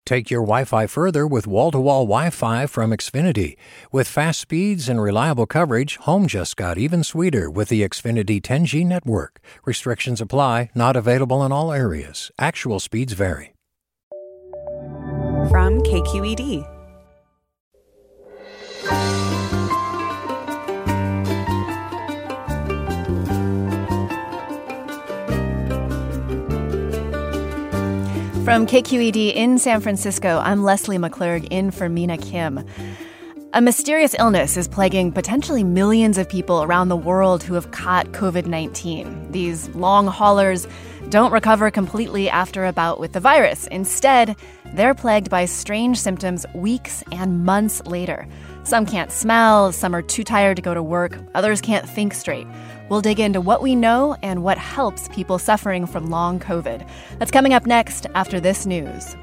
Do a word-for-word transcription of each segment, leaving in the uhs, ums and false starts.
Take your Wi-Fi further with wall-to-wall Wi-Fi from Xfinity. With fast speeds and reliable coverage, home just got even sweeter with the Xfinity ten G network. Restrictions apply, not available in all areas. Actual speeds vary. From K Q E D. From K Q E D in San Francisco, I'm Leslie McClurg in for Mina Kim. A mysterious illness is plaguing potentially millions of people around the world who have caught covid nineteen. These long haulers don't recover completely after a bout with the virus. Instead, they're plagued by strange symptoms weeks and months later. Some can't smell, some are too tired to go to work, others can't think straight. We'll dig into what we know and what helps people suffering from long COVID. That's coming up next after this news.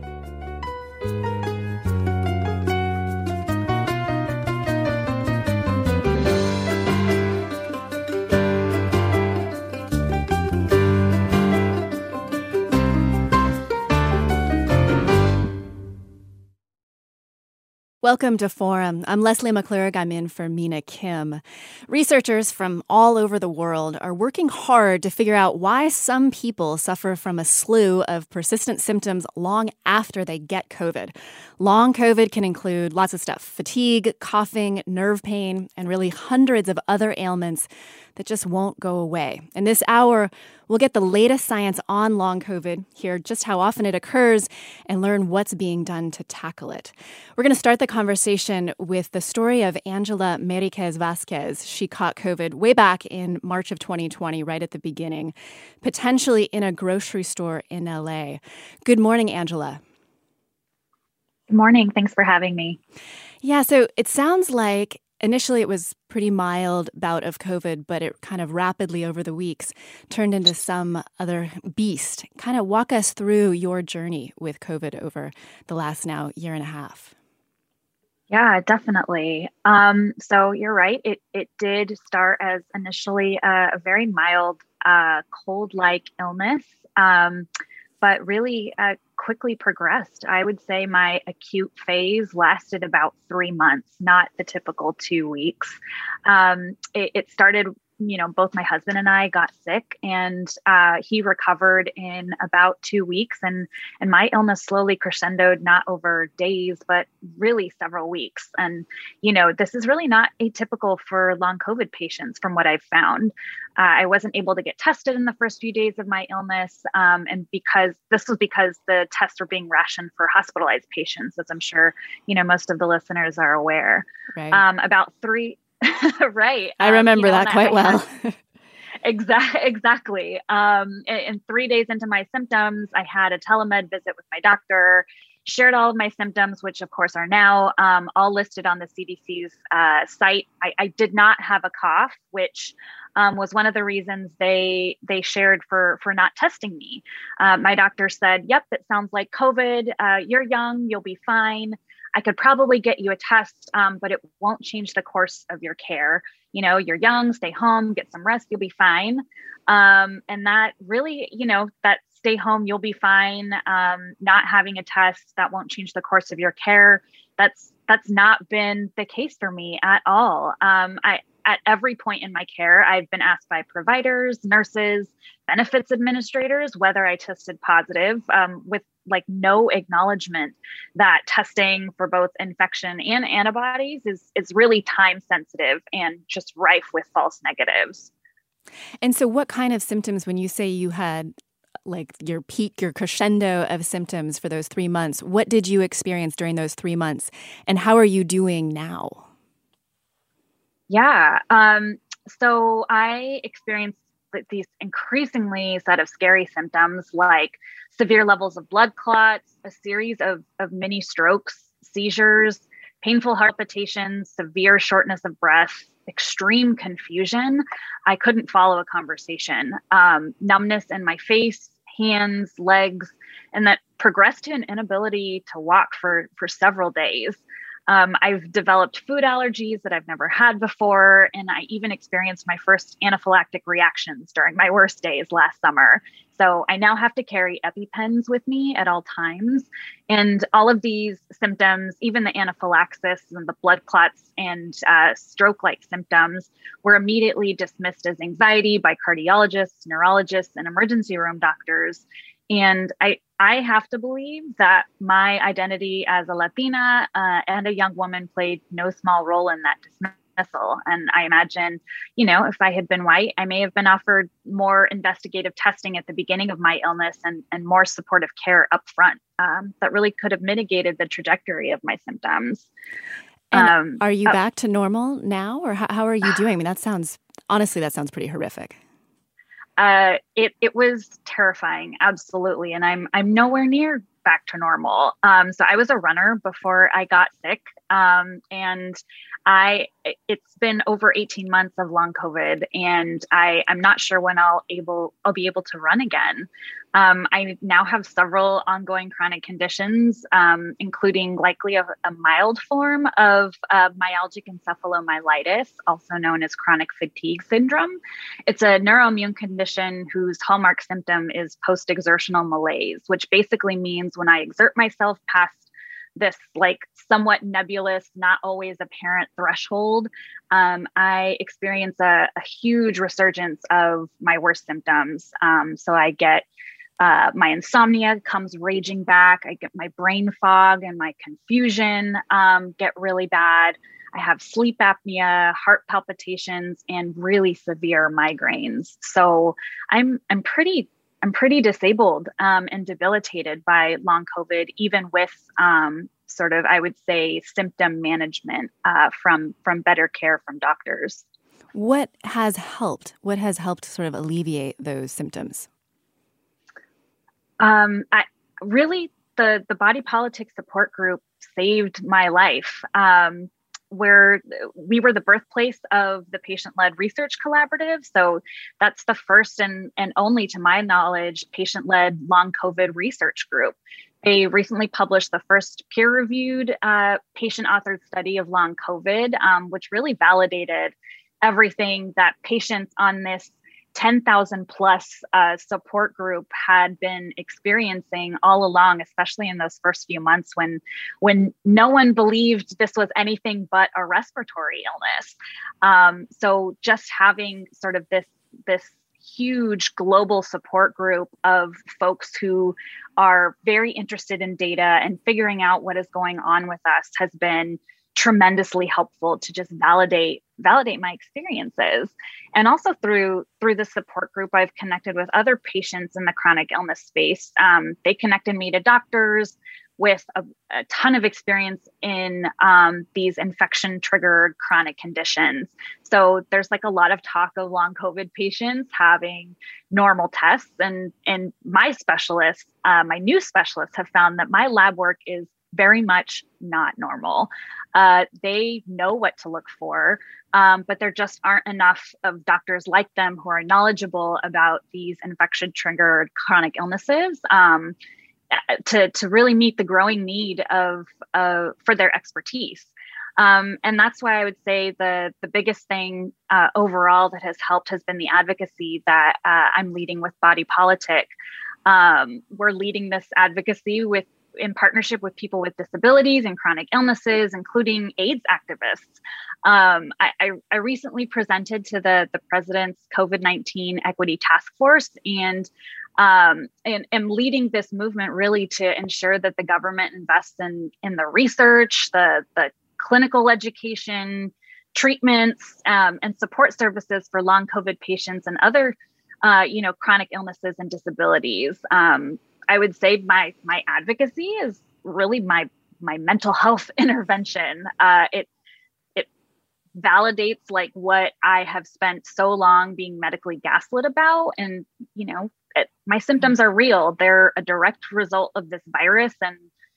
Welcome to Forum. I'm Leslie McClurg. I'm in for Mina Kim. Researchers from all over the world are working hard to figure out why some people suffer from a slew of persistent symptoms long after they get COVID. Long COVID can include lots of stuff: fatigue, coughing, nerve pain, and really hundreds of other ailments that just won't go away. In this hour, we'll get the latest science on long COVID, hear just how often it occurs, and learn what's being done to tackle it. We're going to start the conversation with the story of Angela Meriquez Vasquez. She caught COVID way back in March of twenty twenty, right at the beginning, potentially in a grocery store in L A. Good morning, Angela. Good morning. Thanks for having me. Yeah, so it sounds like initially it was pretty mild bout of COVID, but it kind of rapidly over the weeks turned into some other beast. Kind of walk us through your journey with COVID over the last now year and a half. Yeah, definitely. Um, so you're right. It it did start as initially a, a very mild uh, cold-like illness, um, but really uh, quickly progressed. I would say my acute phase lasted about three months, not the typical two weeks. Um, it, it started, you know, both my husband and I got sick, and uh, he recovered in about two weeks. And, and my illness slowly crescendoed, not over days, but really several weeks. And, you know, this is really not atypical for long COVID patients from what I've found. Uh, I wasn't able to get tested in the first few days of my illness. Um, and because this was because the tests were being rationed for hospitalized patients, as I'm sure, you know, most of the listeners are aware. Right. Um, about three right. I remember um, you know, that quite I, well. Exactly. Exactly. Um, and three days into my symptoms, I had a telemed visit with my doctor, shared all of my symptoms, which of course are now um, all listed on the C D C's uh, site. I, I did not have a cough, which um, was one of the reasons they they shared for for not testing me. Uh, my doctor said, "Yep, it sounds like COVID. Uh, you're young. You'll be fine. I could probably get you a test, um, but it won't change the course of your care. You know, you're young, stay home, get some rest, you'll be fine." Um, and that really, you know, that stay home, you'll be fine. Um, not having a test, that won't change the course of your care. That's, that's not been the case for me at all. Um, I, at every point in my care, I've been asked by providers, nurses, benefits administrators, whether I tested positive, um, with like no acknowledgement that testing for both infection and antibodies is, is really time sensitive and just rife with false negatives. And so what kind of symptoms, when you say you had like your peak, your crescendo of symptoms for those three months, what did you experience during those three months? And how are you doing now? Yeah. Um, so I experienced these increasingly set of scary symptoms like severe levels of blood clots, a series of, of mini strokes, seizures, painful heart palpitations, severe shortness of breath, extreme confusion. I couldn't follow a conversation, um, numbness in my face, hands, legs, and that progressed to an inability to walk for, for several days. Um, I've developed food allergies that I've never had before, and I even experienced my first anaphylactic reactions during my worst days last summer. So I now have to carry EpiPens with me at all times. And all of these symptoms, even the anaphylaxis and the blood clots and uh, stroke-like symptoms, were immediately dismissed as anxiety by cardiologists, neurologists, and emergency room doctors. And I, I have to believe that my identity as a Latina uh, and a young woman played no small role in that dismissal. And I imagine, you know, if I had been white, I may have been offered more investigative testing at the beginning of my illness and, and more supportive care up front um, that really could have mitigated the trajectory of my symptoms. And um, are you uh, back to normal now, or how, how are you doing? I mean, that sounds, honestly, that sounds pretty horrific. Uh, it it was terrifying, absolutely, and I'm I'm nowhere near back to normal. Um, so I was a runner before I got sick, um, and I it's been over eighteen months of long COVID, and I I'm not sure when I'll able I'll be able to run again. Um, I now have several ongoing chronic conditions, um, including likely a, a mild form of uh, myalgic encephalomyelitis, also known as chronic fatigue syndrome. It's a neuroimmune condition whose hallmark symptom is post-exertional malaise, which basically means when I exert myself past this like somewhat nebulous, not always apparent threshold, um, I experience a, a huge resurgence of my worst symptoms. Um, so I get Uh, my insomnia comes raging back. I get my brain fog and my confusion um, get really bad. I have sleep apnea, heart palpitations, and really severe migraines. So I'm I'm pretty I'm pretty disabled um, and debilitated by long COVID, even with um, sort of, I would say, symptom management uh, from from better care from doctors. What has helped? What has helped sort of alleviate those symptoms? Um, I really, the, the body politics support group saved my life. Um, where we were the birthplace of the patient-led research collaborative. So that's the first and, and only, to my knowledge, patient-led long COVID research group. They recently published the first peer-reviewed uh, patient-authored study of long COVID, um, which really validated everything that patients on this ten thousand plus uh, support group had been experiencing all along, especially in those first few months when, when no one believed this was anything but a respiratory illness. Um, so just having sort of this, this huge global support group of folks who are very interested in data and figuring out what is going on with us has been tremendously helpful to just validate validate my experiences. And also through through the support group, I've connected with other patients in the chronic illness space. Um, they connected me to doctors with a, a ton of experience in um, these infection-triggered chronic conditions. So there's like a lot of talk of long COVID patients having normal tests. And, and my specialists, uh, my new specialists have found that my lab work is very much not normal. Uh, they know what to look for, um, but there just aren't enough of doctors like them who are knowledgeable about these infection-triggered chronic illnesses um, to, to really meet the growing need of uh, for their expertise. Um, and that's why I would say the, the biggest thing uh, overall that has helped has been the advocacy that uh, I'm leading with Body Politic. Um, we're leading this advocacy with in partnership with people with disabilities and chronic illnesses, including AIDS activists. Um, I, I, I recently presented to the, the president's COVID nineteen Equity Task Force and, um, and am leading this movement really to ensure that the government invests in, in the research, the, the clinical education, treatments, um, and support services for long COVID patients and other, uh, you know, chronic illnesses and disabilities. Um, I would say my my advocacy is really my my mental health intervention. Uh, it it validates like what I have spent so long being medically gaslit about, and you know, it, my symptoms are real. They're a direct result of this virus, and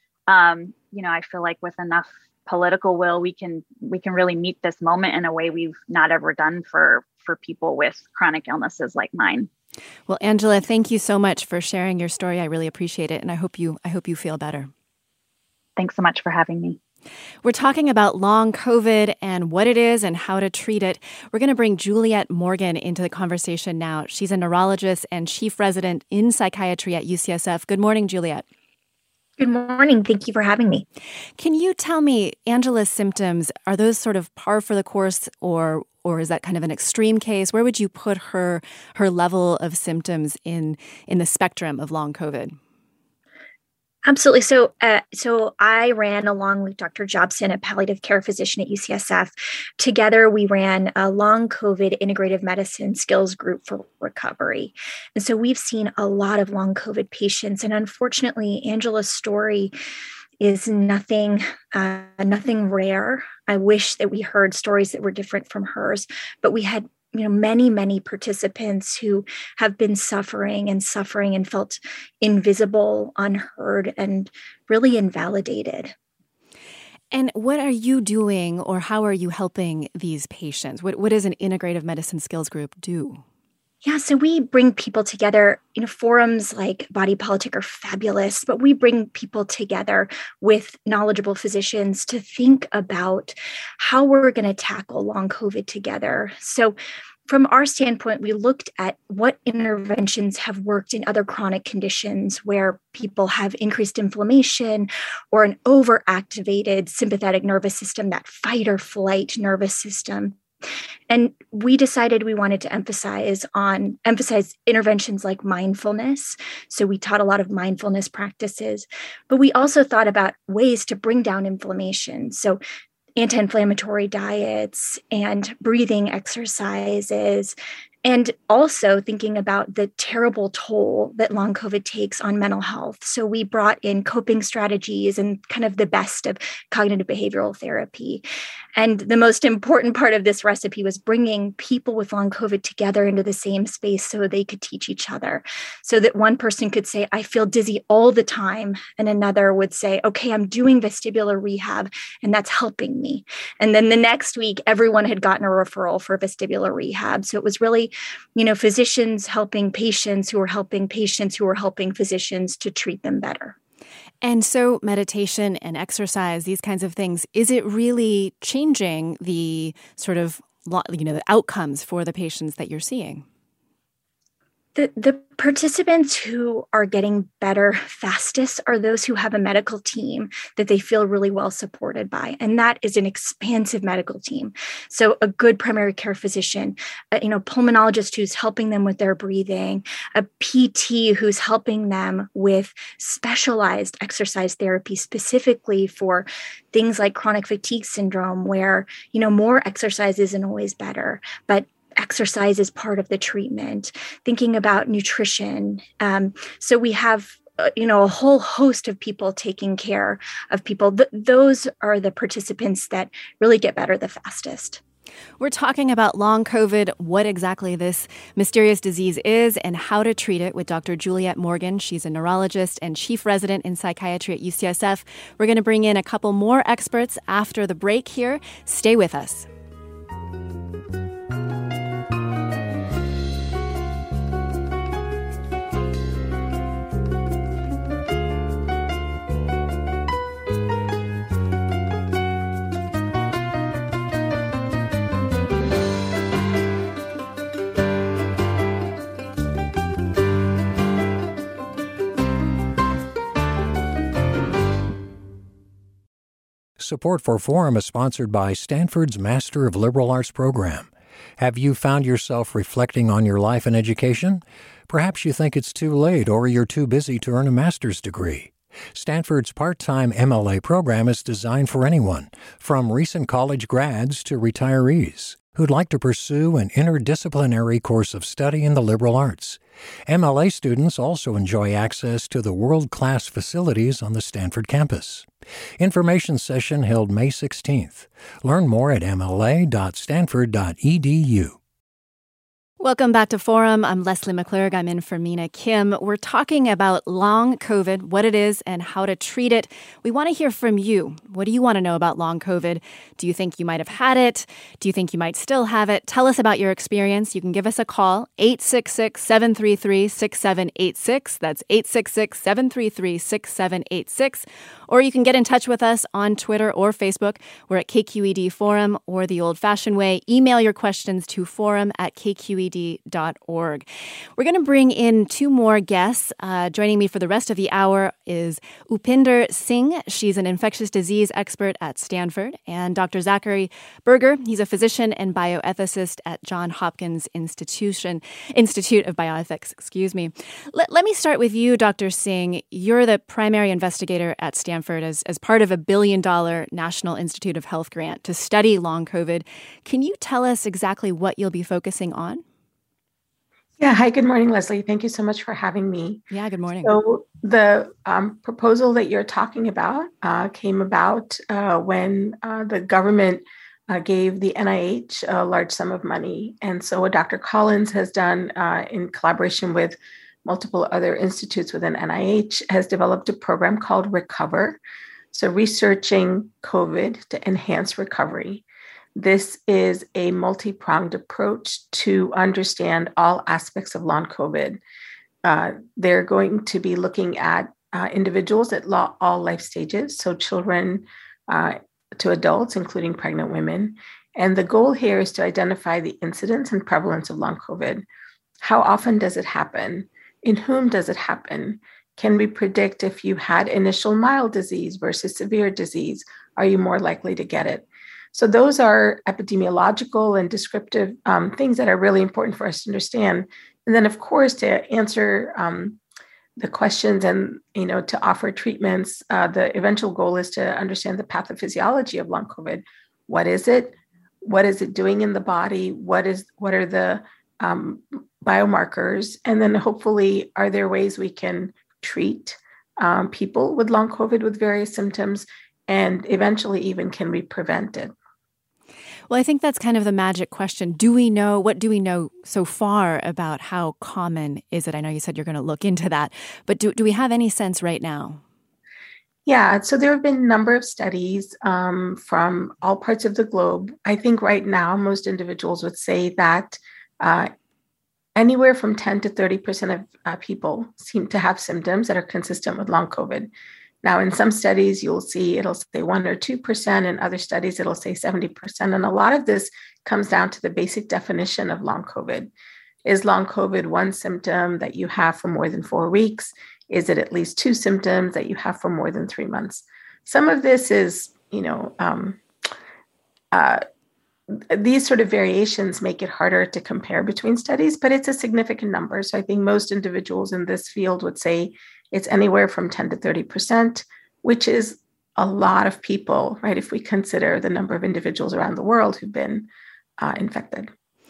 um, you know, I feel like with enough political will, we can we can really meet this moment in a way we've not ever done for for people with chronic illnesses like mine. Well, Angela, thank you so much for sharing your story. I really appreciate it, and I hope you I hope you feel better. Thanks so much for having me. We're talking about long COVID and what it is and how to treat it. We're going to bring Juliette Morgan into the conversation now. She's a neurologist and chief resident in psychiatry at U C S F. Good morning, Juliette. Good morning. Thank you for having me. Can you tell me, Angela's symptoms, are those sort of par for the course, or or is that kind of an extreme case? Where would you put her her level of symptoms in in the spectrum of long COVID? Absolutely. So, uh, so I ran along with Doctor Jobson, a palliative care physician at U C S F. Together, we ran a long COVID integrative medicine skills group for recovery. And so we've seen a lot of long COVID patients. And unfortunately, Angela's story is nothing, uh, nothing rare. I wish that we heard stories that were different from hers, but we had you know, many, many participants who have been suffering and suffering and felt invisible, unheard, and really invalidated. And what are you doing, or how are you helping these patients? What What does an integrative medicine skills group do? Yeah, so we bring people together. You know, forums like Body Politic are fabulous, but we bring people together with knowledgeable physicians to think about how we're going to tackle long COVID together. So from our standpoint, we looked at what interventions have worked in other chronic conditions where people have increased inflammation or an overactivated sympathetic nervous system, that fight or flight nervous system. And we decided we wanted to emphasize on emphasize interventions like mindfulness. So we taught a lot of mindfulness practices, but we also thought about ways to bring down inflammation. So anti-inflammatory diets and breathing exercises, and also thinking about the terrible toll that long COVID takes on mental health. So we brought in coping strategies and kind of the best of cognitive behavioral therapy. And the most important part of this recipe was bringing people with long COVID together into the same space so they could teach each other. So that one person could say, I feel dizzy all the time. And another would say, okay, I'm doing vestibular rehab and that's helping me. And then the next week, everyone had gotten a referral for vestibular rehab. So it was really, you know, physicians helping patients who were helping patients who were helping physicians to treat them better. And so meditation and exercise, these kinds of things, is it really changing the sort of, you know, the outcomes for the patients that you're seeing? The, the participants who are getting better fastest are those who have a medical team that they feel really well supported by. And that is an expansive medical team. So a good primary care physician, a, you know, pulmonologist who's helping them with their breathing, a P T who's helping them with specialized exercise therapy specifically for things like chronic fatigue syndrome, where, you know, more exercise isn't always better, but exercise is part of the treatment, thinking about nutrition. Um, so we have, uh, you know, a whole host of people taking care of people. Th- those are the participants that really get better the fastest. We're talking about long COVID, what exactly this mysterious disease is, and how to treat it with Doctor Juliette Morgan. She's a neurologist and chief resident in psychiatry at U C S F. We're going to bring in a couple more experts after the break here. Stay with us. Support for Forum is sponsored by Stanford's Master of Liberal Arts program. Have you found yourself reflecting on your life and education? Perhaps you think it's too late or you're too busy to earn a master's degree. Stanford's part-time M L A program is designed for anyone, from recent college grads to retirees, who'd like to pursue an interdisciplinary course of study in the liberal arts. M L A students also enjoy access to the world-class facilities on the Stanford campus. Information session held May sixteenth. Learn more at m l a dot stanford dot e d u. Welcome back to Forum. I'm Leslie McClurg. I'm in for Mina Kim. We're talking about long COVID, what it is, and how to treat it. We want to hear from you. What do you want to know about long COVID? Do you think you might have had it? Do you think you might still have it? Tell us about your experience. You can give us a call, eight six six, seven three three, six seven eight six. That's eight six six, seven three three, six seven eight six. Or you can get in touch with us on Twitter or Facebook. We're at K Q E D Forum, or the old-fashioned way. Email your questions to forum at k q e d dot org. We're going to bring in two more guests. Uh, joining me for the rest of the hour is Upinder Singh. She's an infectious disease expert at Stanford. And Doctor Zachary Berger. He's a physician and bioethicist at Johns Hopkins Institution, Institute of Bioethics. Excuse me. Let, let me start with you, Doctor Singh. You're the primary investigator at Stanford as, as part of a billion dollar National Institute of Health grant to study long COVID. Can you tell us exactly what you'll be focusing on? Yeah. Hi, good morning, Leslie. Thank you so much for having me. Yeah, good morning. So the um, proposal that you're talking about uh, came about uh, when uh, the government uh, gave the N I H a large sum of money. And so what Doctor Collins has done uh, in collaboration with multiple other institutes within N I H has developed a program called RECOVER. So researching COVID to enhance recovery. This is a multi-pronged approach to understand all aspects of long COVID. Uh, they're going to be looking at uh, individuals at lo- all life stages, so children uh, to adults, including pregnant women. And the goal here is to identify the incidence and prevalence of long COVID. How often does it happen? In whom does it happen? Can we predict if you had initial mild disease versus severe disease? Are you more likely to get it? So those are epidemiological and descriptive um, things that are really important for us to understand. And then, of course, to answer um, the questions and, you know, to offer treatments, uh, the eventual goal is to understand the pathophysiology of long COVID. What is it? What is it doing in the body? What is what are the um, biomarkers? And then hopefully, are there ways we can treat um, people with long COVID with various symptoms? And eventually, even can we prevent it? Well, I think that's kind of the magic question. Do we know, what do we know so far about how common is it? I know you said you're going to look into that, but do, do we have any sense right now? Yeah, so there have been a number of studies um, from all parts of the globe. I think right now, most individuals would say that uh, anywhere from ten to thirty percent of uh, people seem to have symptoms that are consistent with long COVID. Now, in some studies, you'll see it'll say one or two percent. In other studies, it'll say seventy percent. And a lot of this comes down to the basic definition of long COVID. Is long COVID one symptom that you have for more than four weeks? Is it at least two symptoms that you have for more than three months? Some of this is, you know, um, uh, these sort of variations make it harder to compare between studies, but it's a significant number. So I think most individuals in this field would say it's anywhere from ten to thirty percent, which is a lot of people, right? If we consider the number of individuals around the world who've been uh, infected.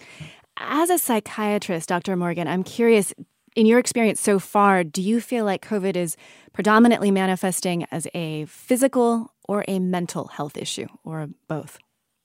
As a psychiatrist, Doctor Morgan, I'm curious, in your experience so far, do you feel like COVID is predominantly manifesting as a physical or a mental health issue, or both?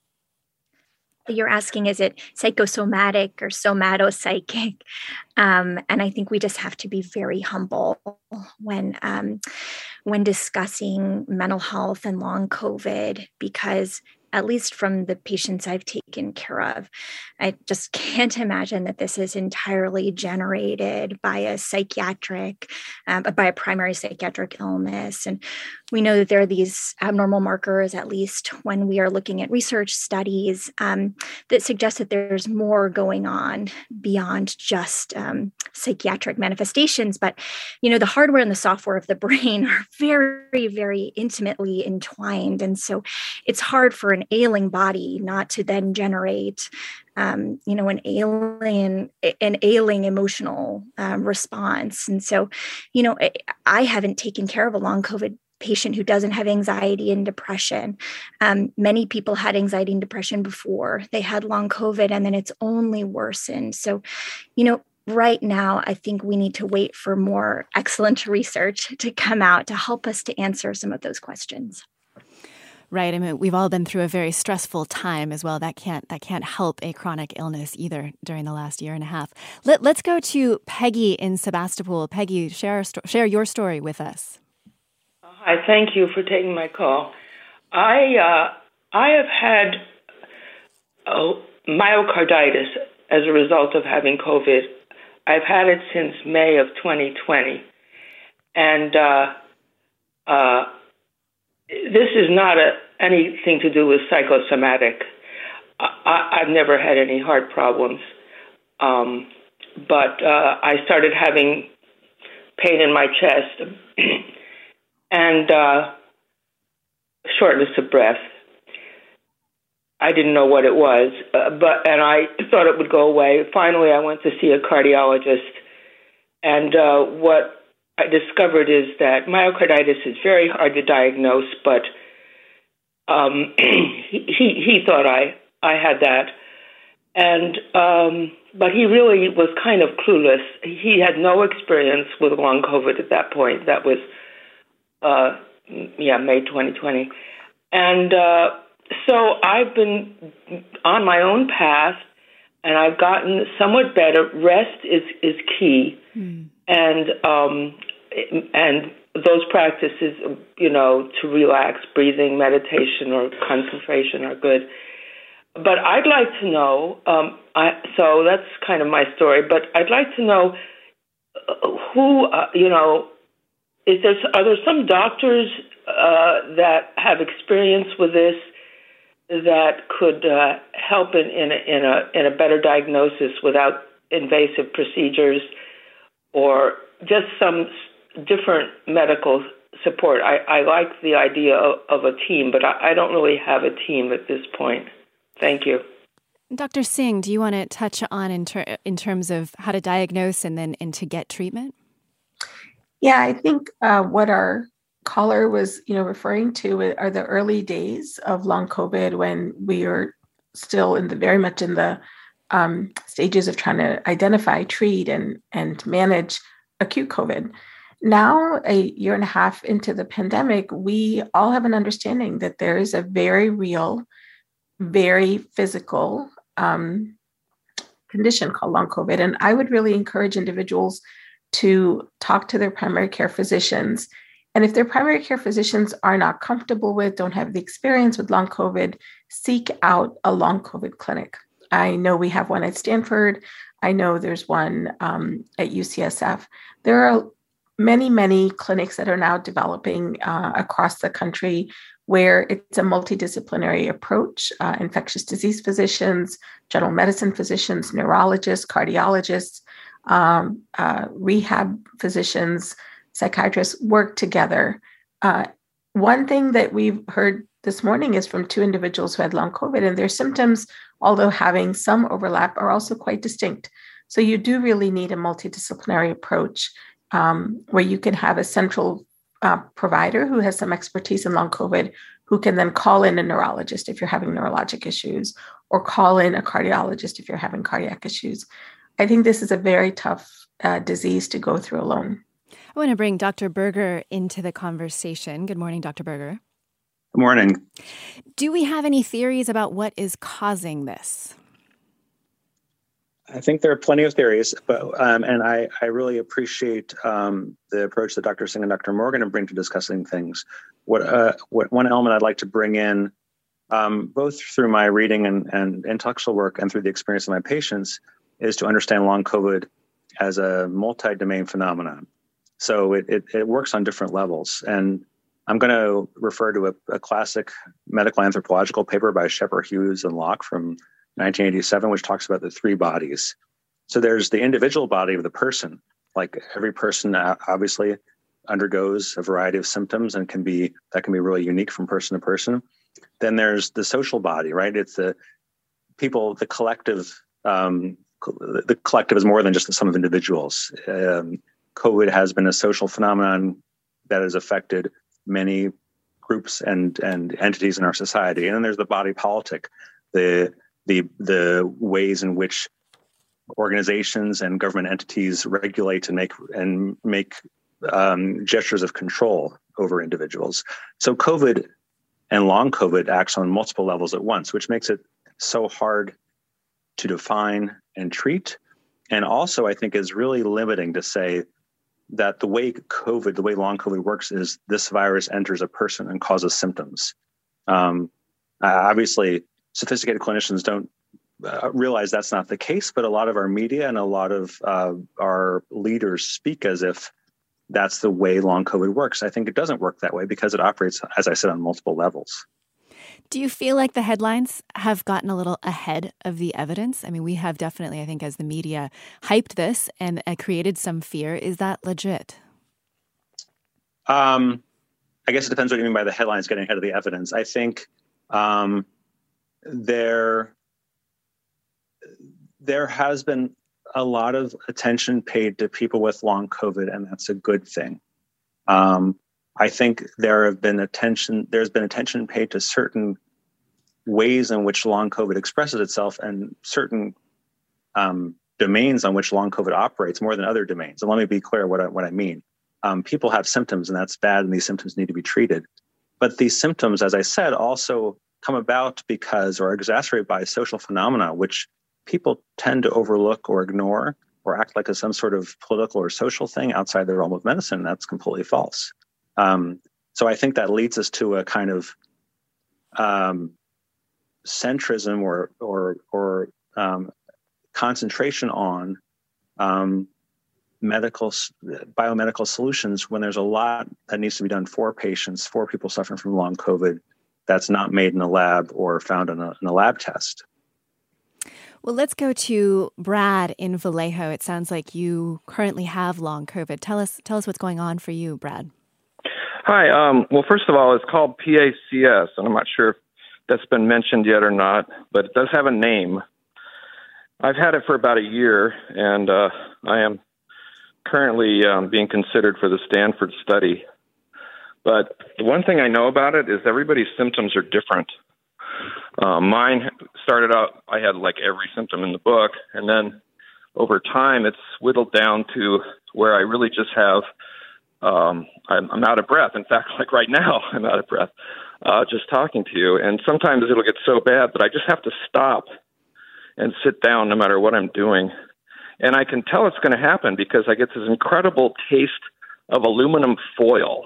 You're asking, is it psychosomatic or somatopsychic? Um, and I think we just have to be very humble when um, when discussing mental health and long COVID, because at least from the patients I've taken care of, I just can't imagine that this is entirely generated by a psychiatric, um, by a primary psychiatric illness. And we know that there are these abnormal markers, at least when we are looking at research studies, um, that suggest that there's more going on beyond just um, psychiatric manifestations. But, you know, the hardware and the software of the brain are very, very intimately entwined. And so it's hard for an ailing body not to then generate Um, you know, an alien, an ailing emotional um, response. And so, you know, I, I haven't taken care of a long COVID patient who doesn't have anxiety and depression. Um, many people had anxiety and depression before they had long COVID, and then it's only worsened. So, you know, right now, I think we need to wait for more excellent research to come out to help us to answer some of those questions. Right. I mean, we've all been through a very stressful time as well. That can't that can't help a chronic illness either during the last year and a half. Let, let's go to Peggy in Sebastopol. Peggy, share share your story with us. Hi, thank you for taking my call. I uh, I have had oh, myocarditis as a result of having COVID. I've had it since May of twenty twenty, and uh, uh, this is not a, anything to do with psychosomatic. I, I've never had any heart problems, um, but uh, I started having pain in my chest and uh, shortness of breath. I didn't know what it was, uh, but and I thought it would go away. Finally, I went to see a cardiologist, and uh, what I discovered is that myocarditis is very hard to diagnose, but um, he, he he thought I, I had that. And um, but he really was kind of clueless. He had no experience with long COVID at that point. That was, uh, yeah, May twenty twenty. And uh, so I've been on my own path, and I've gotten somewhat better. Rest is, is key. Mm. And um, and those practices, you know, to relax, breathing, meditation, or concentration are good. But I'd like to know, um, I, so that's kind of my story, but I'd like to know who, uh, you know, is there, are there some doctors uh, that have experience with this that could uh, help in, in, a, in, a, in a better diagnosis without invasive procedures, or just some different medical support? I, I like the idea of, of a team, but I, I don't really have a team at this point. Thank you. Doctor Singh, do you want to touch on in, ter- in terms of how to diagnose and then and to get treatment? Yeah, I think uh, what our caller was, you know, referring to are the early days of long COVID, when we are still in the very much in the um, stages of trying to identify, treat, and and manage acute COVID. Now, a year and a half into the pandemic, we all have an understanding that there is a very real, very physical um, condition called long COVID. And I would really encourage individuals to talk to their primary care physicians. And if their primary care physicians are not comfortable with, don't have the experience with long COVID, seek out a long COVID clinic. I know we have one at Stanford. I know there's one um, at U C S F. There are many, many clinics that are now developing uh, across the country where it's a multidisciplinary approach, uh, infectious disease physicians, general medicine physicians, neurologists, cardiologists, um, uh, rehab physicians, psychiatrists work together. Uh, one thing that we've heard this morning is from two individuals who had long COVID, and their symptoms, although having some overlap, are also quite distinct. So you do really need a multidisciplinary approach um, where you can have a central Uh, provider who has some expertise in long COVID, who can then call in a neurologist if you're having neurologic issues, or call in a cardiologist if you're having cardiac issues. I think this is a very tough uh, disease to go through alone. I want to bring Doctor Berger into the conversation. Good morning, Doctor Berger. Good morning. Do we have any theories about what is causing this? I think there are plenty of theories, but um, and I, I really appreciate um, the approach that Doctor Singh and Doctor Morgan bring to discussing things. What uh, what one element I'd like to bring in, um, both through my reading and, and intellectual work and through the experience of my patients, is to understand long COVID as a multi-domain phenomenon. So it, it, it works on different levels. And I'm going to refer to a, a classic medical anthropological paper by Shepard, Hughes, and Locke from nineteen eighty-seven, which talks about the three bodies. So there's the individual body of the person. Like every person obviously undergoes a variety of symptoms and can be, that can be really unique from person to person. Then there's the social body, right? It's the people, the collective, um, the collective is more than just the sum of individuals. Um, COVID has been a social phenomenon that has affected many groups and, and entities in our society. And then there's the body politic, the the the ways in which organizations and government entities regulate and make and make um, gestures of control over individuals. So COVID and long COVID acts on multiple levels at once, which makes it so hard to define and treat. And also, I think is really limiting to say that the way COVID, the way long COVID works is this virus enters a person and causes symptoms. Um, obviously, sophisticated clinicians don't uh, realize that's not the case, but a lot of our media and a lot of uh, our leaders speak as if that's the way long COVID works. I think it doesn't work that way because it operates, as I said, on multiple levels. Do you feel like the headlines have gotten a little ahead of the evidence? I mean, we have definitely, I think, as the media hyped this and uh, created some fear. Is that legit? Um, I guess it depends what you mean by the headlines getting ahead of the evidence. I think um, there, there has been a lot of attention paid to people with long COVID, and that's a good thing. Um, I think there have been attention, there's been attention paid to certain ways in which long COVID expresses itself and certain um, domains on which long COVID operates more than other domains. And let me be clear what I, what I mean. Um, people have symptoms, and that's bad, and these symptoms need to be treated. But these symptoms, as I said, also come about because or are exacerbated by social phenomena, which people tend to overlook or ignore or act like it's some sort of political or social thing outside the realm of medicine. That's completely false. Um, so I think that leads us to a kind of um, centrism or or or um, concentration on um, medical biomedical solutions when there's a lot that needs to be done for patients, for people suffering from long COVID, that's not made in a lab or found in a, in a lab test. Well, let's go to Brad in Vallejo. It sounds like you currently have long COVID. Tell us tell us what's going on for you, Brad. Hi. Um, well, first of all, it's called P A C S, and I'm not sure if that's been mentioned yet or not, but it does have a name. I've had it for about a year, and uh, I am currently um, being considered for the Stanford study. But the one thing I know about it is everybody's symptoms are different. Uh, mine started out, I had like every symptom in the book, and then over time it's whittled down to where I really just have Um, I'm, I'm out of breath. In fact, like right now, I'm out of breath uh, just talking to you. And sometimes it'll get so bad that I just have to stop and sit down no matter what I'm doing. And I can tell it's going to happen because I get this incredible taste of aluminum foil.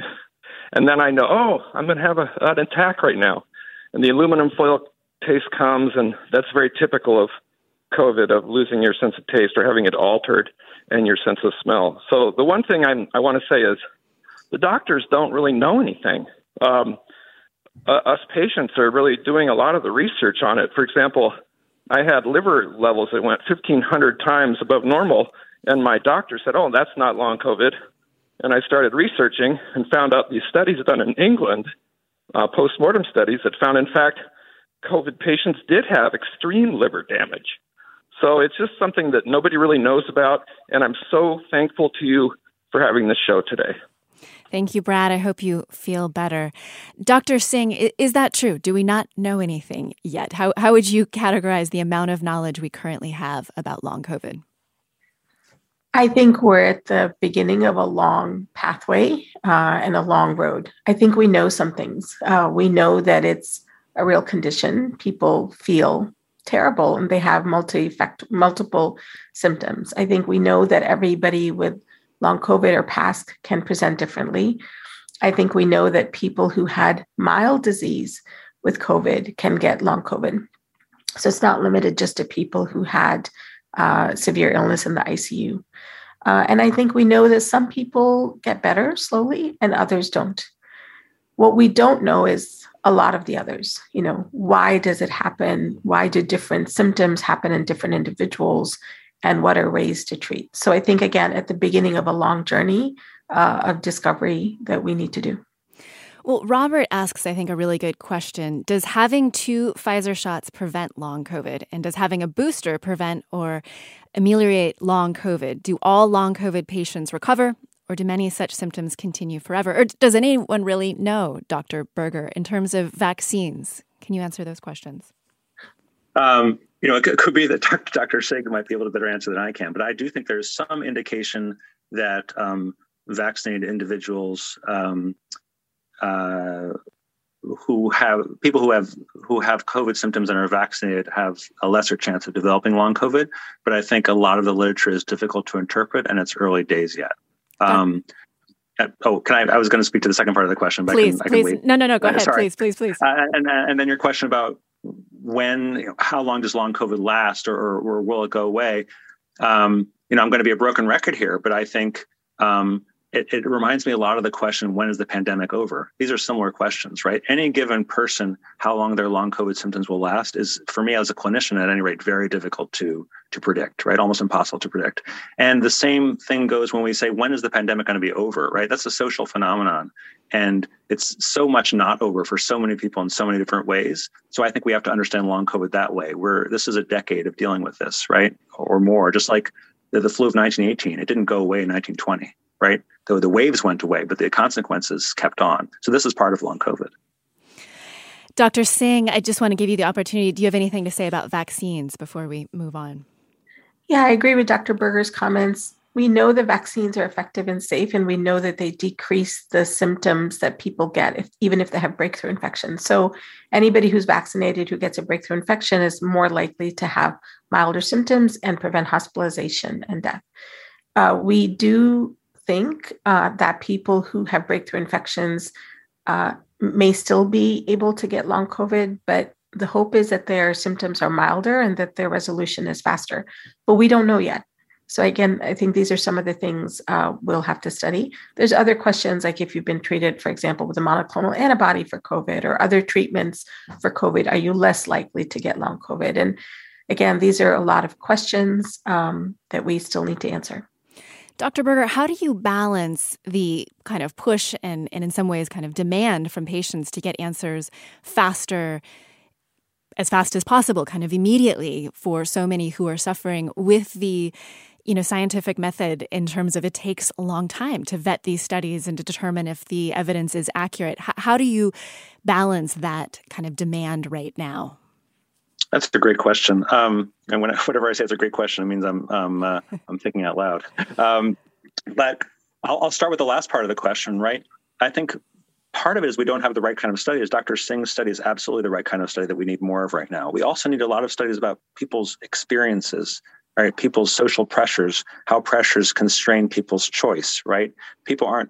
And then I know, oh, I'm going to have a, an attack right now. And the aluminum foil taste comes, and that's very typical of COVID, of losing your sense of taste or having it altered and your sense of smell. So the one thing I'm, I want to say is the doctors don't really know anything. Um, uh, us patients are really doing a lot of the research on it. For example, I had liver levels that went fifteen hundred times above normal, and my doctor said, oh, that's not long COVID. And I started researching and found out these studies done in England, uh, post-mortem studies that found, in fact, COVID patients did have extreme liver damage. So it's just something that nobody really knows about, and I'm so thankful to you for having this show today. Thank you, Brad. I hope you feel better. Doctor Singh, is that true? Do we not know anything yet? How how would you categorize the amount of knowledge we currently have about long COVID? I think we're at the beginning of a long pathway uh, and a long road. I think we know some things. Uh, we know that it's a real condition. People feel terrible and they have multi multiple symptoms. I think we know that everybody with long COVID or past can present differently. I think we know that people who had mild disease with COVID can get long COVID. So it's not limited just to people who had uh, severe illness in the I C U. Uh, and I think we know that some people get better slowly and others don't. What we don't know is a lot of the others. You know, why does it happen? Why do different symptoms happen in different individuals? And what are ways to treat? So I think, again, at the beginning of a long journey uh, of discovery that we need to do. Well, Robert asks, I think, a really good question. Does having two Pfizer shots prevent long COVID? And does having a booster prevent or ameliorate long COVID? Do all long COVID patients recover? Or do many such symptoms continue forever? Or does anyone really know, Doctor Berger, in terms of vaccines? Can you answer those questions? Um, you know, it could be that Doctor Singh might be able to better answer than I can, but I do think there's some indication that um, vaccinated individuals um, uh, who have people who have who have COVID symptoms and are vaccinated have a lesser chance of developing long COVID. But I think a lot of the literature is difficult to interpret, and it's early days yet. Um, uh, oh, can I? I was going to speak to the second part of the question, but please, I can, I can please, wait. no, no, no. Go uh, ahead, sorry. please, please, please. Uh, and and then your question about when, you know, how long does long COVID last, or, or, or will it go away? Um, you know, I'm going to be a broken record here, but I think. Um, It, it reminds me a lot of the question, when is the pandemic over? These are similar questions, right? Any given person, how long their long COVID symptoms will last is, for me as a clinician at any rate, very difficult to to predict, right? Almost impossible to predict. And the same thing goes when we say, when is the pandemic going to be over, right? That's a social phenomenon. And it's so much not over for so many people in so many different ways. So I think we have to understand long COVID that way, where this is a decade of dealing with this, right? Or more, just like the, the flu of nineteen eighteen. It didn't go away in nineteen twenty. Right? Though the waves went away, but the consequences kept on. So this is part of long COVID. Doctor Singh, I just want to give you the opportunity. Do you have anything to say about vaccines before we move on? Yeah, I agree with Doctor Berger's comments. We know the vaccines are effective and safe, and we know that they decrease the symptoms that people get, if, even if they have breakthrough infections. So anybody who's vaccinated who gets a breakthrough infection is more likely to have milder symptoms and prevent hospitalization and death. Uh, we do think uh, that people who have breakthrough infections uh, may still be able to get long COVID, but the hope is that their symptoms are milder and that their resolution is faster. But we don't know yet. So again, I think these are some of the things uh, we'll have to study. There's other questions, like if you've been treated, for example, with a monoclonal antibody for COVID or other treatments for COVID, are you less likely to get long COVID? And again, these are a lot of questions um, that we still need to answer. Doctor Berger, how do you balance the kind of push and, and in some ways kind of demand from patients to get answers faster, as fast as possible, kind of immediately for so many who are suffering with the, you know, scientific method in terms of it takes a long time to vet these studies and to determine if the evidence is accurate? H- how do you balance that kind of demand right now? That's a great question. Um, and when, whenever I say it's a great question, it means I'm um, uh, I'm thinking out loud. Um, but I'll, I'll start with the last part of the question, right? I think part of it is we don't have the right kind of studies. Doctor Singh's study is absolutely the right kind of study that we need more of right now. We also need a lot of studies about people's experiences, right? People's social pressures, how pressures constrain people's choice, right? People aren't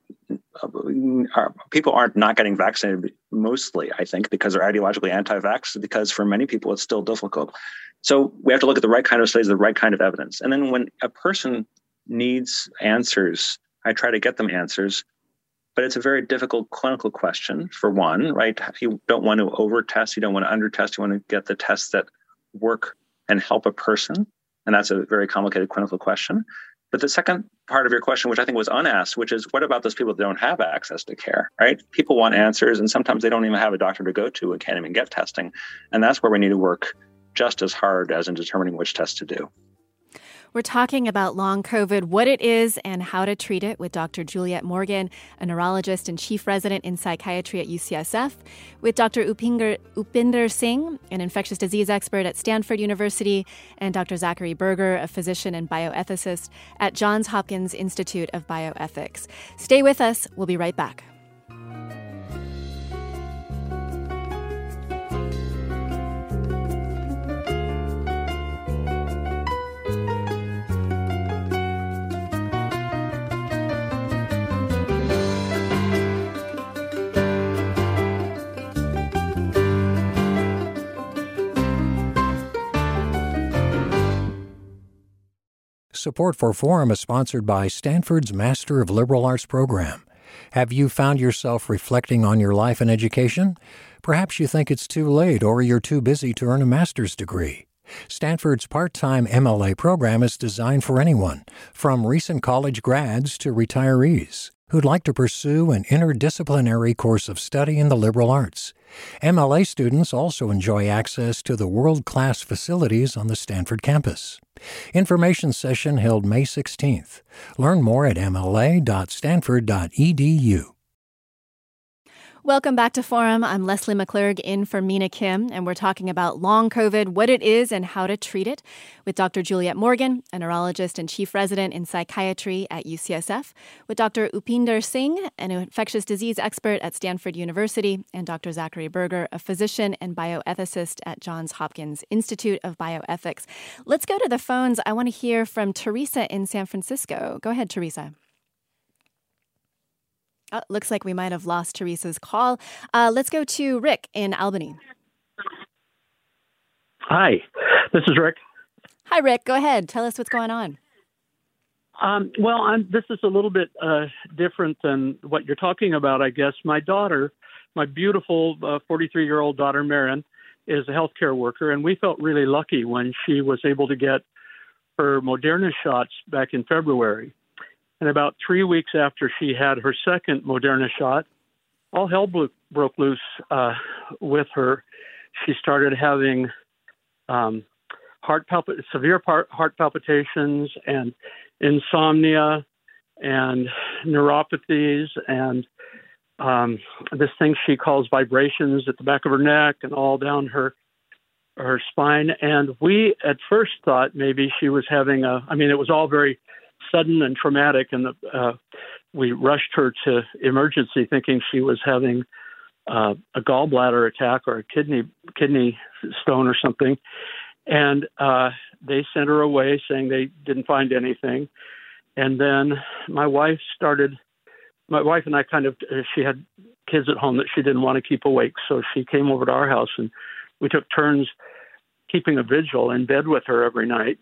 are, people aren't not getting vaccinated mostly, I think, because they're ideologically anti-vax, because for many people it's still difficult. So we have to look at the right kind of studies, the right kind of evidence. And then when a person needs answers, I try to get them answers. But it's a very difficult clinical question, for one, right? You don't want to over-test, you don't want to under-test, you want to get the tests that work and help a person. And that's a very complicated clinical question. But the second part of your question, which I think was unasked, which is what about those people that don't have access to care, right? People want answers, and sometimes they don't even have a doctor to go to and can't even get testing. And that's where we need to work just as hard as in determining which tests to do. We're talking about long COVID, what it is and how to treat it with Doctor Juliette Morgan, a neurologist and chief resident in psychiatry at U C S F, with Doctor Upinder, Upinder Singh, an infectious disease expert at Stanford University, and Doctor Zachary Berger, a physician and bioethicist at Johns Hopkins Institute of Bioethics. Stay with us. We'll be right back. Support for Forum is sponsored by Stanford's Master of Liberal Arts program. Have you found yourself reflecting on your life and education? Perhaps you think it's too late or you're too busy to earn a master's degree. Stanford's part-time M L A program is designed for anyone, from recent college grads to retirees, who'd like to pursue an interdisciplinary course of study in the liberal arts. M L A students also enjoy access to the world-class facilities on the Stanford campus. Information session held May sixteenth. Learn more at m l a dot stanford dot e d u. Welcome back to Forum. I'm Leslie McClurg in for Mina Kim, and we're talking about long COVID, what it is and how to treat it, with Doctor Juliette Morgan, a neurologist and chief resident in psychiatry at U C S F, with Doctor Upinder Singh, an infectious disease expert at Stanford University, and Doctor Zachary Berger, a physician and bioethicist at Johns Hopkins Institute of Bioethics. Let's go to the phones. I want to hear from Teresa in San Francisco. Go ahead, Teresa. Oh, looks like we might have lost Teresa's call. Uh, let's go to Rick in Albany. Hi, this is Rick. Hi, Rick. Go ahead. Tell us what's going on. Um, well, I'm, this is a little bit uh, different than what you're talking about, I guess. My daughter, my beautiful uh, forty-three-year-old daughter, Marin, is a healthcare worker, and we felt really lucky when she was able to get her Moderna shots back in February. And about three weeks after she had her second Moderna shot, all hell bro- broke loose uh, with her. She started having um, heart palp- severe par- heart palpitations and insomnia and neuropathies and um, this thing she calls vibrations at the back of her neck and all down her her spine. And we at first thought maybe she was having a, I mean, it was all very sudden and traumatic, and the, uh, we rushed her to emergency thinking she was having uh, a gallbladder attack or a kidney kidney stone or something. And uh, they sent her away saying they didn't find anything. And then my wife started, my wife and I kind of, she had kids at home that she didn't want to keep awake. So she came over to our house and we took turns keeping a vigil in bed with her every night.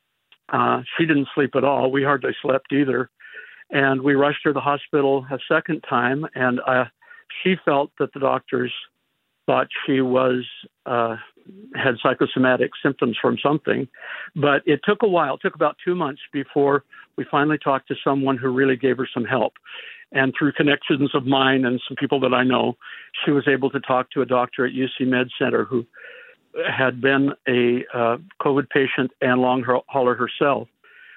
Uh, she didn't sleep at all. We hardly slept either. And we rushed her to the hospital a second time. And uh, she felt that the doctors thought she was uh, had psychosomatic symptoms from something. But it took a while. It took about two months before we finally talked to someone who really gave her some help. And through connections of mine and some people that I know, she was able to talk to a doctor at U C Med Center who had been a uh, COVID patient and long hauler herself.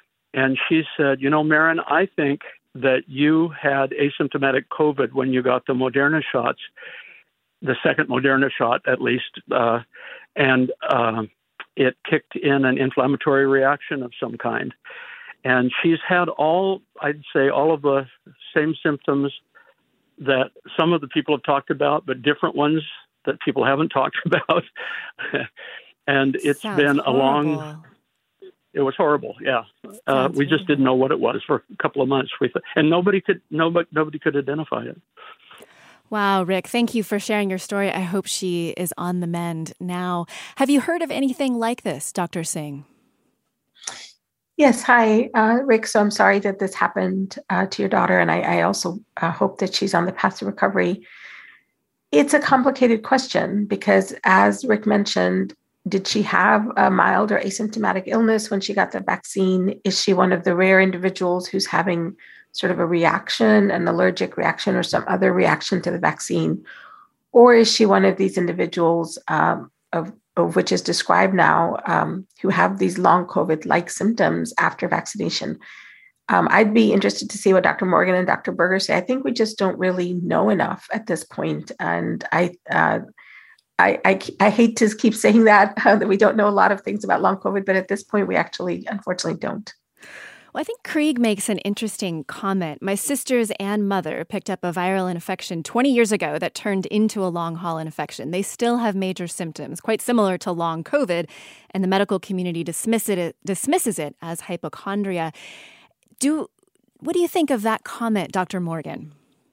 And she said, you know, Marin, I think that you had asymptomatic COVID when you got the Moderna shots, the second Moderna shot at least, uh, and uh, it kicked in an inflammatory reaction of some kind. And she's had all, I'd say, all of the same symptoms that some of the people have talked about, but different ones that people haven't talked about. And it's Sounds been horrible. a long, it was horrible. Yeah. Uh, we just didn't know what it was for a couple of months. We th- and nobody could, nobody, nobody could identify it. Wow, Rick, thank you for sharing your story. I hope she is on the mend now. Have you heard of anything like this, Doctor Singh? Yes. Hi, uh, Rick. So I'm sorry that this happened uh, to your daughter. And I, I also uh, hope that she's on the path to recovery. It's a complicated question because, as Rick mentioned, did she have a mild or asymptomatic illness when she got the vaccine? Is she one of the rare individuals who's having sort of a reaction, an allergic reaction or some other reaction to the vaccine? Or is she one of these individuals um, of, of which is described now um, who have these long COVID-like symptoms after vaccination? Um, I'd be interested to see what Doctor Morgan and Doctor Berger say. I think we just don't really know enough at this point. And I, uh, I, I, I hate to keep saying that, uh, that we don't know a lot of things about long COVID, but at this point, we actually, unfortunately, don't. Well, I think Krieg makes an interesting comment. My sisters and mother picked up a viral infection twenty years ago that turned into a long haul infection. They still have major symptoms, quite similar to long COVID, and the medical community dismiss it, dismisses it as hypochondria. Do what do you think of that comment, Doctor Morgan?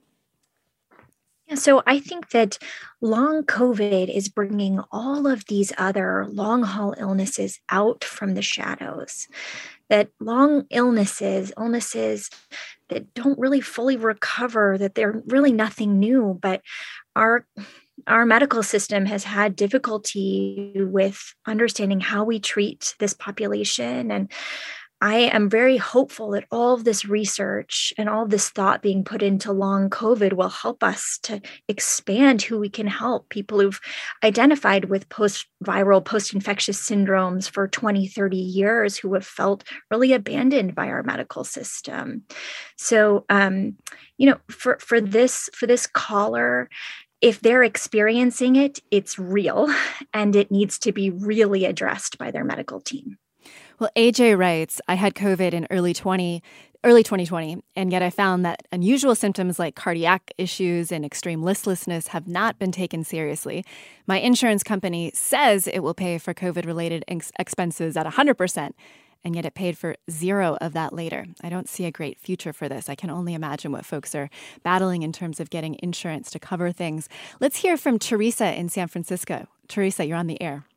Yeah, so I think that long COVID is bringing all of these other long haul illnesses out from the shadows. That long illnesses, illnesses that don't really fully recover, that they're really nothing new, but our our medical system has had difficulty with understanding how we treat this population. And I am very hopeful that all of this research and all of this thought being put into long COVID will help us to expand who we can help. People who've identified with post-viral, post-infectious syndromes for twenty, thirty years who have felt really abandoned by our medical system. So, um, you know, for, for this, for this caller, if they're experiencing it, it's real and it needs to be really addressed by their medical team. Well, A J writes, I had COVID in early twenty, early twenty twenty, and yet I found that unusual symptoms like cardiac issues and extreme listlessness have not been taken seriously. My insurance company says it will pay for COVID-related ex- expenses at one hundred percent, and yet it paid for zero of that later. I don't see a great future for this. I can only imagine what folks are battling in terms of getting insurance to cover things. Let's hear from Teresa in San Francisco. Teresa, you're on the air.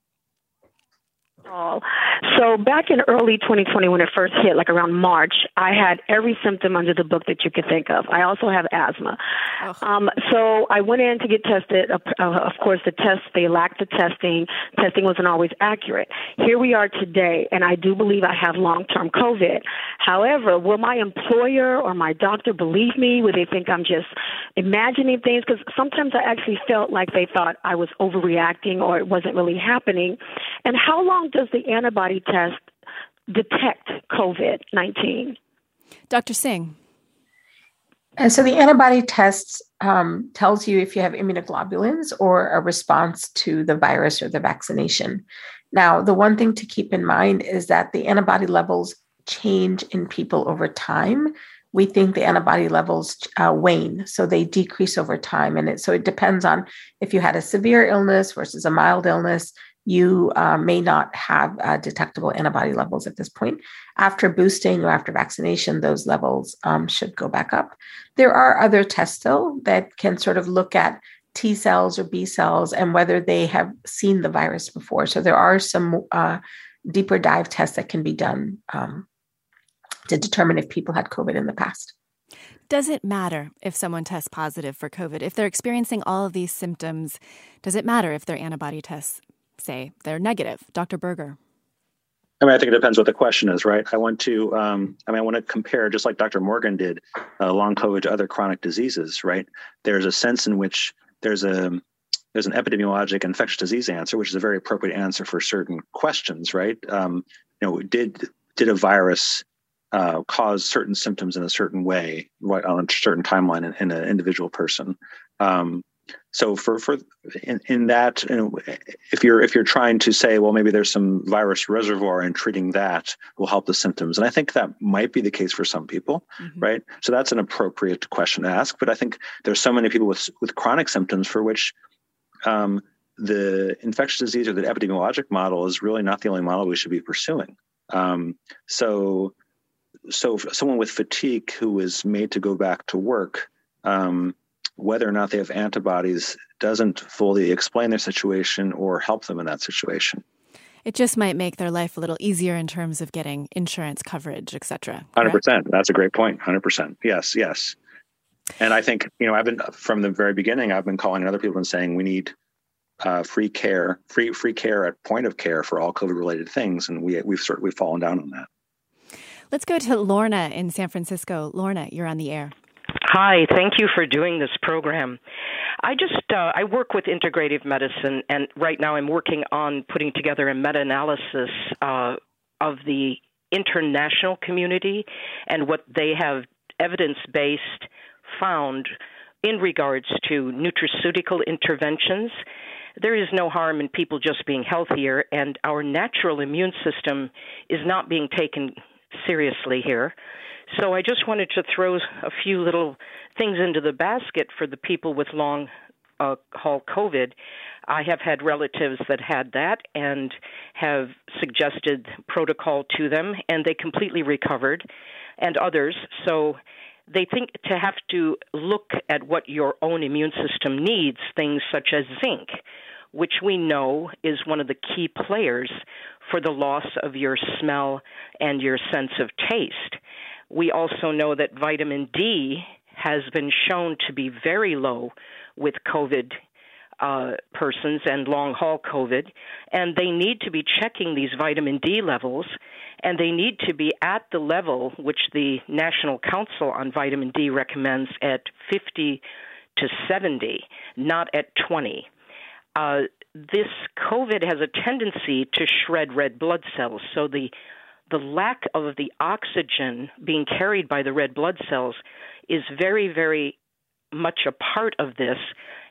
So back in early twenty twenty, when it first hit, like around March, I had every symptom under the book that you could think of. I also have asthma. Oh. Um, so I went in to get tested. Uh, of course, the tests, they lacked the testing. Testing wasn't always accurate. Here we are today, and I do believe I have long-term COVID. However, will my employer or my doctor believe me? Will they think I'm just imagining things? Because sometimes I actually felt like they thought I was overreacting or it wasn't really happening. And how long does the antibody test detect COVID nineteen? Doctor Singh. And so the antibody test um, tells you if you have immunoglobulins or a response to the virus or the vaccination. Now, the one thing to keep in mind is that the antibody levels change in people over time. We think the antibody levels uh, wane, so they decrease over time. And it, so it depends on if you had a severe illness versus a mild illness. You uh, may not have uh, detectable antibody levels at this point. After boosting or after vaccination, those levels um, should go back up. There are other tests, though, that can sort of look at T cells or B cells and whether they have seen the virus before. So there are some uh, deeper dive tests that can be done um, to determine if people had COVID in the past. Does it matter if someone tests positive for COVID? If they're experiencing all of these symptoms, does it matter if their antibody tests say they're negative? Doctor Berger. I mean, I think it depends what the question is, right? I want to, um, I mean, I want to compare, just like Doctor Morgan did, uh, long COVID to other chronic diseases, right? There's a sense in which there's a there's an epidemiologic infectious disease answer, which is a very appropriate answer for certain questions, right? Um, you know, did did a virus uh, cause certain symptoms in a certain way, right, on a certain timeline in, in an individual person? Um, So for for in, in that, you know, if you're if you're trying to say, well, maybe there's some virus reservoir and treating that will help the symptoms, and I think that might be the case for some people, mm-hmm. right? So that's an appropriate question to ask. But I think there's so many people with with chronic symptoms for which um, the infectious disease or the epidemiologic model is really not the only model we should be pursuing. Um, so so someone with fatigue who is made to go back to work, Um, whether or not they have antibodies doesn't fully explain their situation or help them in that situation. It just might make their life a little easier in terms of getting insurance coverage, et cetera. one hundred percent. That's a great point. one hundred percent. Yes, yes. And I think, you know, I've been, from the very beginning, I've been calling other people and saying we need uh, free care, free free care at point of care for all COVID-related things. And we, we've certainly fallen down on that. Let's go to Lorna in San Francisco. Lorna, you're on the air. Hi, thank you for doing this program. I just, uh, I work with integrative medicine, and right now I'm working on putting together a meta-analysis uh, of the international community and what they have evidence-based found in regards to nutraceutical interventions. There is no harm in people just being healthier, and our natural immune system is not being taken seriously here. So I just wanted to throw a few little things into the basket for the people with long uh, haul COVID. I have had relatives that had that and have suggested protocol to them, and they completely recovered, and others. So they think to have to look at what your own immune system needs, things such as zinc, which we know is one of the key players for the loss of your smell and your sense of taste. We also know that vitamin D has been shown to be very low with COVID uh, persons and long-haul COVID, and they need to be checking these vitamin D levels, and they need to be at the level which the National Council on Vitamin D recommends at fifty to seventy, not at twenty. Uh, this COVID has a tendency to shred red blood cells, so the The lack of the oxygen being carried by the red blood cells is very, very much a part of this,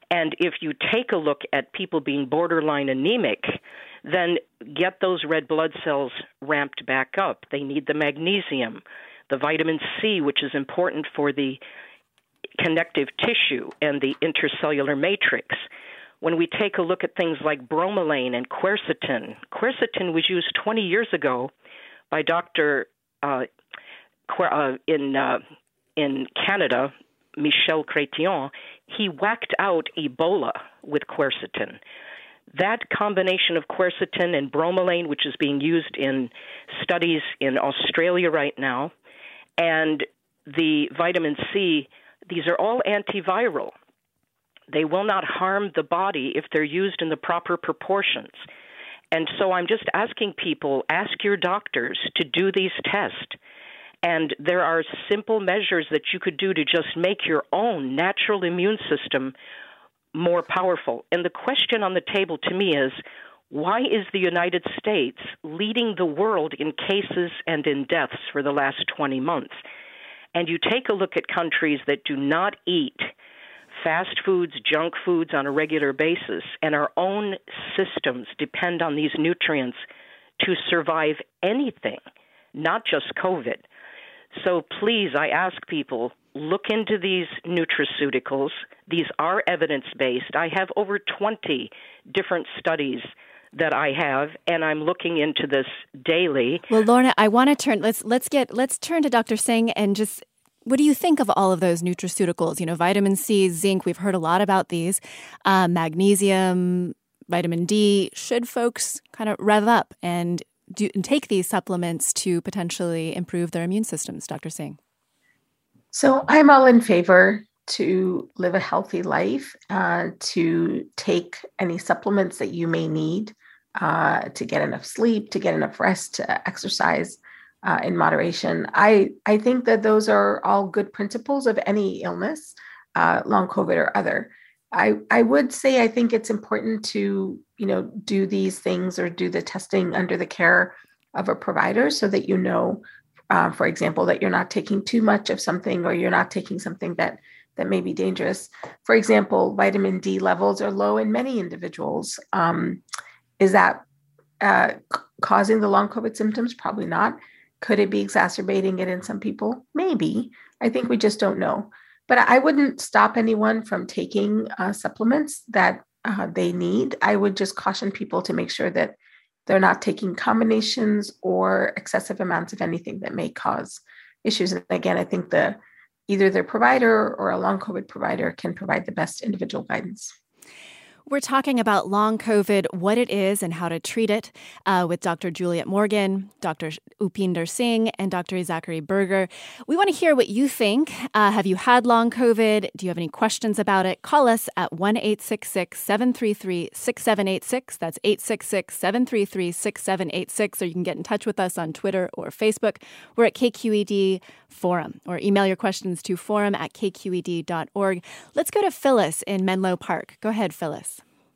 And if you take a look at people being borderline anemic, then get those red blood cells ramped back up. They need the magnesium, the vitamin C, which is important for the connective tissue and the intercellular matrix. When we take a look at things like bromelain and quercetin, quercetin was used twenty years ago by Doctor Uh, uh, in uh, in Canada, Michel Chrétien. He whacked out Ebola with quercetin. That combination of quercetin and bromelain, which is being used in studies in Australia right now, and the vitamin C, these are all antiviral. They will not harm the body if they're used in the proper proportions. And so I'm just asking people, ask your doctors to do these tests. And there are simple measures that you could do to just make your own natural immune system more powerful. And the question on the table to me is, why is the United States leading the world in cases and in deaths for the last twenty months? And you take a look at countries that do not eat fast foods, junk foods on a regular basis, and our own systems depend on these nutrients to survive anything, not just COVID. So please, I ask people, look into these nutraceuticals. These are evidence-based. I have over twenty different studies that I have, and I'm looking into this daily. Well, Lorna, I want to turn, let's let's get, let's turn to Doctor Singh and just, what do you think of all of those nutraceuticals? You know, vitamin C, zinc, we've heard a lot about these, uh, magnesium, vitamin D. Should folks kind of rev up and do and take these supplements to potentially improve their immune systems, Doctor Singh? So I'm all in favor to live a healthy life, uh, to take any supplements that you may need, uh, to get enough sleep, to get enough rest, to exercise uh, in moderation. I, I think that those are all good principles of any illness, uh, long COVID or other. I, I would say I think it's important to, you know, do these things or do the testing under the care of a provider so that you know, uh, for example, that you're not taking too much of something or you're not taking something that that may be dangerous. For example, vitamin D levels are low in many individuals. Um, is that uh, c- causing the long COVID symptoms? Probably not. Could it be exacerbating it in some people? Maybe. I think we just don't know. But I wouldn't stop anyone from taking uh, supplements that uh, they need. I would just caution people to make sure that they're not taking combinations or excessive amounts of anything that may cause issues. And again, I think the either their provider or a long COVID provider can provide the best individual guidance. We're talking about long COVID, what it is and how to treat it uh, with Doctor Juliet Morgan, Doctor Upinder Singh, and Doctor Zachary Berger. We want to hear what you think. Uh, have you had long COVID? Do you have any questions about it? Call us at one eight six six, seven three three, six seven eight six. That's eight six six, seven three three, six seven eight six. Or you can get in touch with us on Twitter or Facebook. We're at K Q E D Forum, or email your questions to forum at k q e d dot org. Let's go to Phyllis in Menlo Park. Go ahead, Phyllis.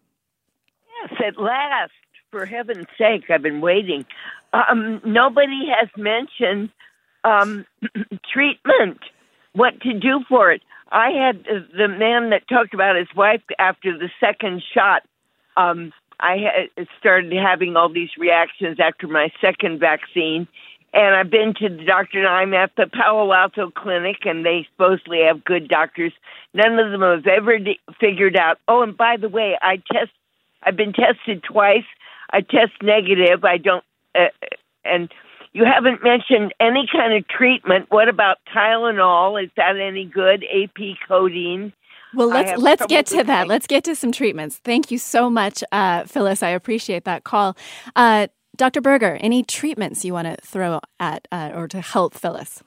Yes, at last. For heaven's sake, I've been waiting. Um, nobody has mentioned um, treatment, what to do for it. I had uh, the man that talked about his wife after the second shot. Um, I ha- started having all these reactions after my second vaccine. And I've been to the doctor, and I'm at the Palo Alto Clinic, and they supposedly have good doctors. None of them have ever de- figured out, oh, and by the way, I test I've been tested twice. I test negative. I don't, uh, and you haven't mentioned any kind of treatment. What about Tylenol? Is that any good? A P codeine? Well, let's let's get to that. Let's get to some treatments. Thank you so much, uh, Phyllis. I appreciate that call. Uh, Doctor Berger, any treatments you want to throw at uh, or to help Phyllis?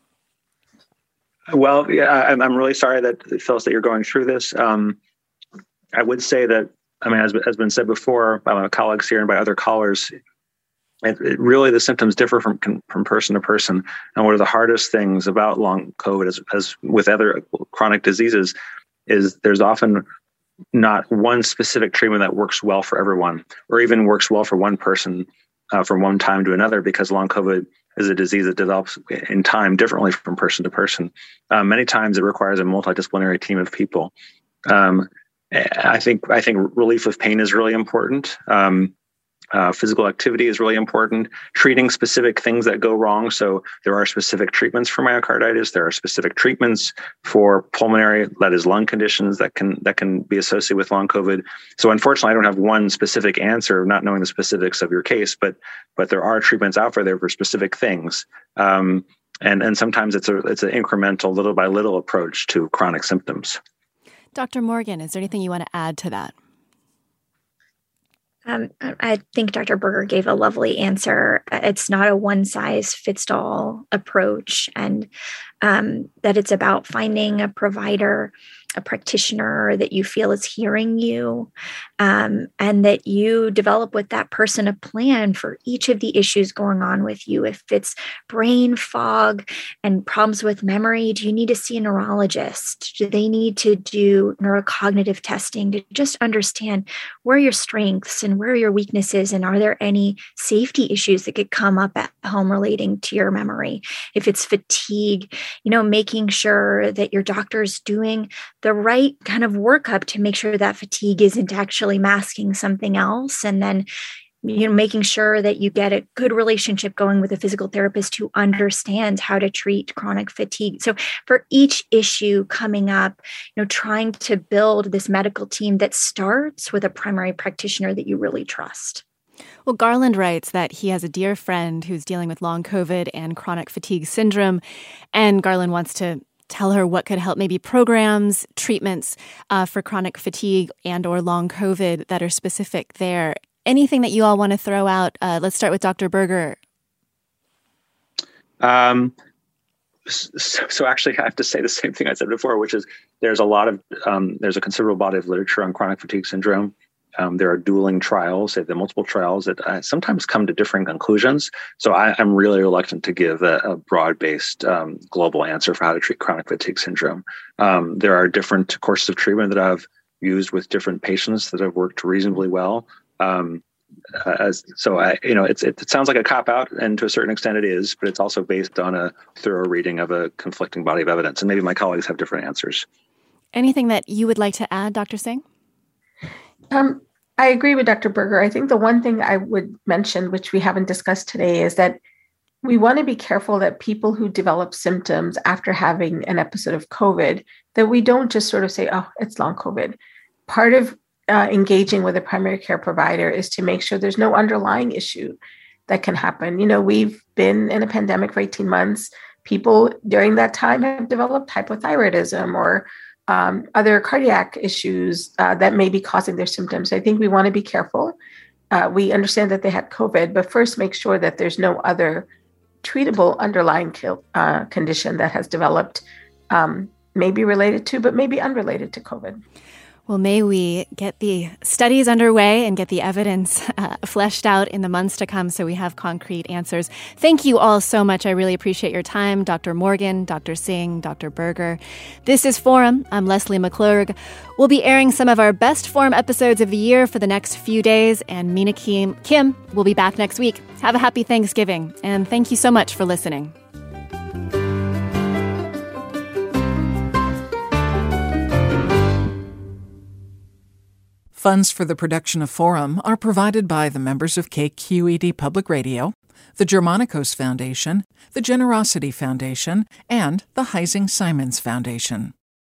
Well, yeah, I'm, I'm really sorry that, Phyllis, that you're going through this. Um, I would say that, I mean, as has been said before by my colleagues here and by other callers, it, it really the symptoms differ from from person to person. And one of the hardest things about long COVID, as, as with other chronic diseases, is there's often not one specific treatment that works well for everyone, or even works well for one person uh, from one time to another, because long COVID is a disease that develops in time differently from person to person. Uh, many times it requires a multidisciplinary team of people. Um, I think I think relief of pain is really important. Um, Uh, physical activity is really important. Treating specific things that go wrong. So there are specific treatments for myocarditis. There are specific treatments for pulmonary, that is, lung conditions that can that can be associated with long COVID. So unfortunately, I don't have one specific answer, not knowing the specifics of your case, but but there are treatments out there for specific things. Um, and and sometimes it's a it's an incremental, little by little approach to chronic symptoms. Doctor Morgan, is there anything you want to add to that? Um, I think Doctor Berger gave a lovely answer. It's not a one-size-fits-all approach, and um, that it's about finding a provider, a practitioner that you feel is hearing you, um, and that you develop with that person a plan for each of the issues going on with you. If it's brain fog and problems with memory, do you need to see a neurologist? Do they need to do neurocognitive testing to just understand where your strengths and where your weaknesses, and are there any safety issues that could come up at home relating to your memory? If it's fatigue, you know, making sure that your doctor's doing the right kind of workup to make sure that fatigue isn't actually masking something else. And then, you know, making sure that you get a good relationship going with a physical therapist who understands how to treat chronic fatigue. So for each issue coming up, you know, trying to build this medical team that starts with a primary practitioner that you really trust. Well, Garland writes that he has a dear friend who's dealing with long COVID and chronic fatigue syndrome, and Garland wants to tell her what could help, maybe programs, treatments uh, for chronic fatigue and or long COVID that are specific there. Anything that you all want to throw out? Uh, let's start with Doctor Berger. Um, so, so actually, I have to say the same thing I said before, which is there's a lot of, um, there's a considerable body of literature on chronic fatigue syndrome. Um, there are dueling trials, there are multiple trials that uh, sometimes come to different conclusions. So I, I'm really reluctant to give a, a broad-based um, global answer for how to treat chronic fatigue syndrome. Um, there are different courses of treatment that I've used with different patients that have worked reasonably well. Um, as so, I, you know, it's, it, it sounds like a cop-out, and to a certain extent it is, but it's also based on a thorough reading of a conflicting body of evidence. And maybe my colleagues have different answers. Anything that you would like to add, Doctor Singh? Um, I agree with Doctor Berger. I think the one thing I would mention, which we haven't discussed today, is that we want to be careful that people who develop symptoms after having an episode of COVID, that we don't just sort of say, oh, it's long COVID. Part of uh, engaging with a primary care provider is to make sure there's no underlying issue that can happen. You know, we've been in a pandemic for eighteen months. People during that time have developed hypothyroidism or Um, other cardiac issues uh, that may be causing their symptoms. I think we want to be careful. Uh, we understand that they had COVID, but first make sure that there's no other treatable underlying kill, uh, condition that has developed, um, maybe related to, but maybe unrelated to COVID. Well, may we get the studies underway and get the evidence uh, fleshed out in the months to come so we have concrete answers. Thank you all so much. I really appreciate your time, Doctor Morgan, Doctor Singh, Doctor Berger. This is Forum. I'm Leslie McClurg. We'll be airing some of our best Forum episodes of the year for the next few days, and Mina Kim, Kim will be back next week. Have a happy Thanksgiving, and thank you so much for listening. Funds for the production of Forum are provided by the members of K Q E D Public Radio, the Germanicos Foundation, the Generosity Foundation, and the Heising Simons Foundation.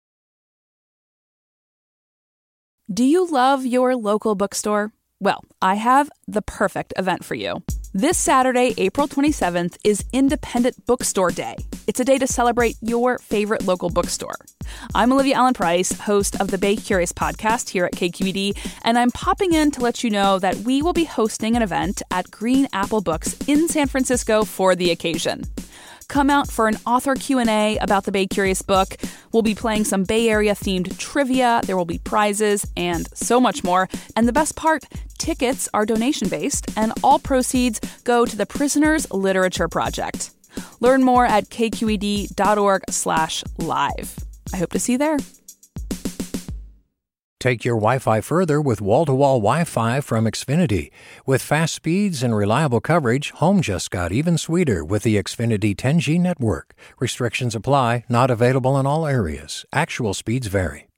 Do you love your local bookstore? Well, I have the perfect event for you. This Saturday, April twenty-seventh, is Independent Bookstore Day. It's a day to celebrate your favorite local bookstore. I'm Olivia Allen Price, host of the Bay Curious podcast here at K Q E D, and I'm popping in to let you know that we will be hosting an event at Green Apple Books in San Francisco for the occasion. Come out for an author Q and A about the Bay Curious book. We'll be playing some Bay Area-themed trivia, there will be prizes, and so much more. And the best part, tickets are donation-based, and all proceeds go to the Prisoners Literature Project. Learn more at kqed.org slash live. I hope to see you there. Take your Wi-Fi further with wall-to-wall Wi-Fi from Xfinity. With fast speeds and reliable coverage, home just got even sweeter with the Xfinity ten G network. Restrictions apply, not available in all areas. Actual speeds vary.